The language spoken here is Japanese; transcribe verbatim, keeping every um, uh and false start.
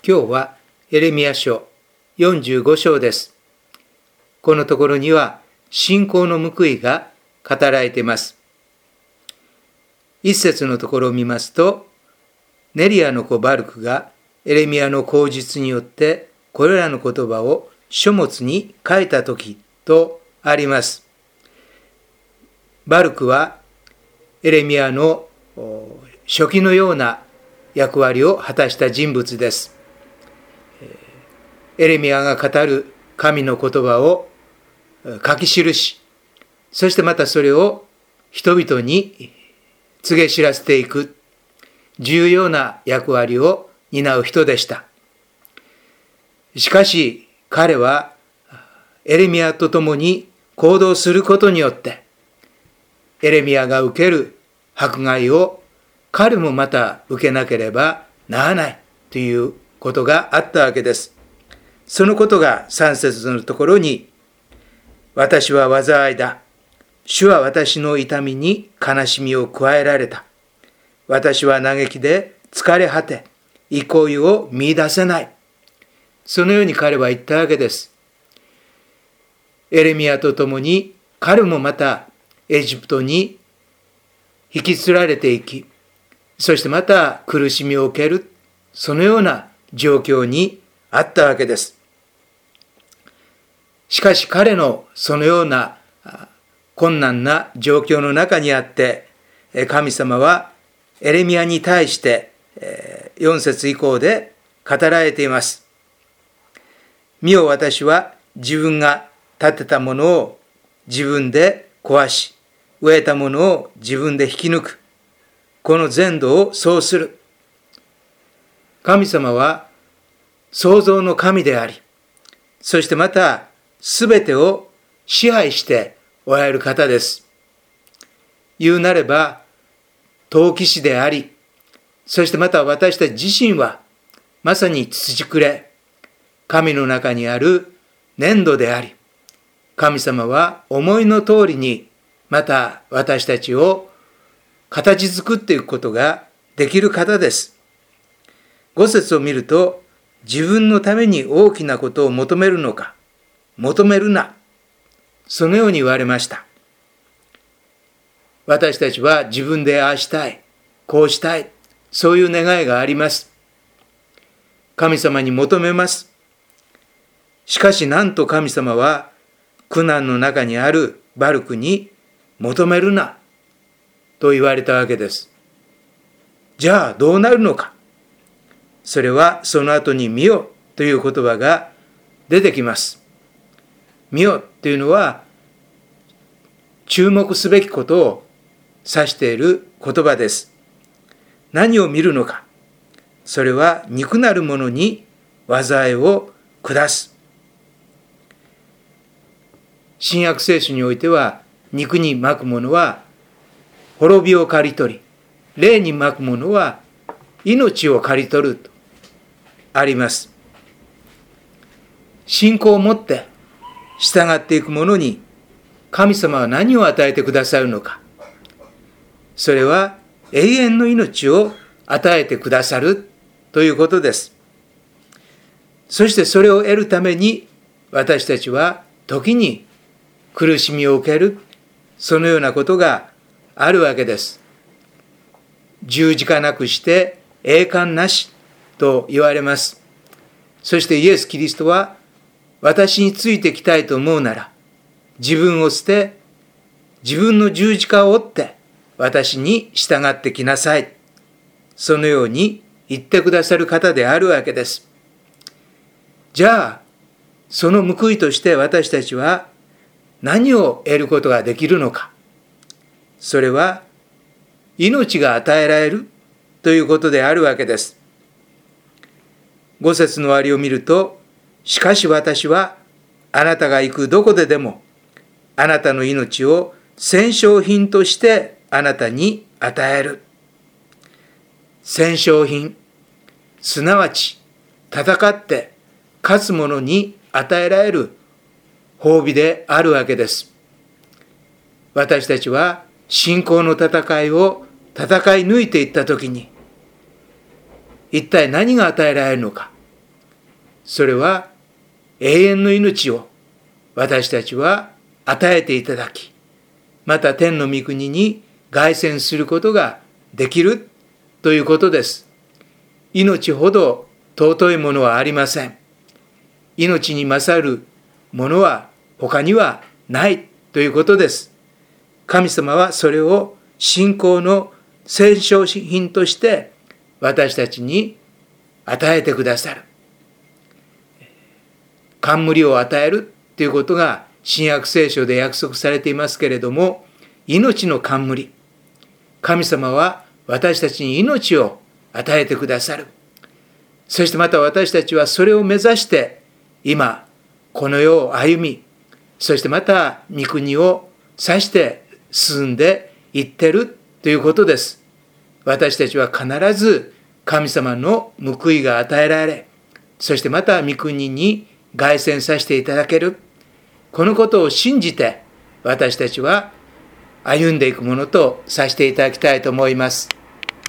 今日はエレミヤ書よんじゅうご章です。このところには信仰の報いが語られています。一節のところを見ますと、ネリアの子バルクがエレミヤの口実によってこれらの言葉を書物に書いたときとあります。バルクはエレミヤの書記のような役割を果たした人物です。エレミヤが語る神の言葉を書き記し、そしてまたそれを人々に告げ知らせていく重要な役割を担う人でした。しかし彼はエレミヤと共に行動することによってエレミヤが受ける迫害を彼もまた受けなければならないということがあったわけです。そのことがさん節のところに、私は災いだ。主は私の痛みに悲しみを加えられた。私は嘆きで疲れ果て、憩いを見出せない。そのように彼は言ったわけです。エレミヤと共に彼もまたエジプトに引きつられていき、そしてまた苦しみを受ける、そのような状況にあったわけです。しかし彼のそのような困難な状況の中にあって、神様はエレミヤに対してよん節以降で語られています。見よ、私は自分が建てたものを自分で壊し、植えたものを自分で引き抜く。この全土をそうする。神様は創造の神であり、そしてまたすべてを支配しておられる方です。言うなれば陶器師であり、そしてまた私たち自身はまさに土くれ、神の中にある粘土であり、神様は思いの通りにまた私たちを形作っていくことができる方です。ご節を見ると、自分のために大きなことを求めるのか、求めるな、そのように言われました。私たちは自分でああしたい、こうしたい、そういう願いがあります。神様に求めます。しかしなんと神様は苦難の中にあるバルクに求めるなと言われたわけです。じゃあどうなるのか。それはその後に見よという言葉が出てきます。見よというのは注目すべきことを指している言葉です。何を見るのか。それは肉なるものに災いを下す。新約聖書においては、肉にまくものは滅びを刈り取り、霊にまくものは命を刈り取るとあります。信仰を持って従っていく者に神様は何を与えてくださるのか。それは永遠の命を与えてくださるということです。そしてそれを得るために私たちは時に苦しみを受ける、そのようなことがあるわけです。十字架なくして栄冠なしと言われます。そしてイエス・キリストは、私についてきたいと思うなら、自分を捨て、自分の十字架を追って私に従ってきなさい。そのように言ってくださる方であるわけです。じゃあ、その報いとして私たちは何を得ることができるのか。それは命が与えられるということであるわけです。ご節の終わりを見ると、しかし私はあなたが行くどこででもあなたの命を戦勝品としてあなたに与える。戦勝品、すなわち戦って勝つ者に与えられる褒美であるわけです。私たちは信仰の戦いを戦い抜いていったときに、一体何が与えられるのか。 それは永遠の命を私たちは与えていただき、また天の御国に凱旋することができるということです。命ほど尊いものはありません。命に勝るものは他にはないということです。神様はそれを信仰の戦勝品として私たちに与えてくださる。冠を与えるということが新約聖書で約束されていますけれども、命の冠。神様は私たちに命を与えてくださる。そしてまた私たちはそれを目指して今この世を歩み、そしてまた御国を指して進んでいってるということです。私たちは必ず神様の報いが与えられ、そしてまた御国に凱旋させていただける。このことを信じて私たちは歩んでいくものとさせていただきたいと思います。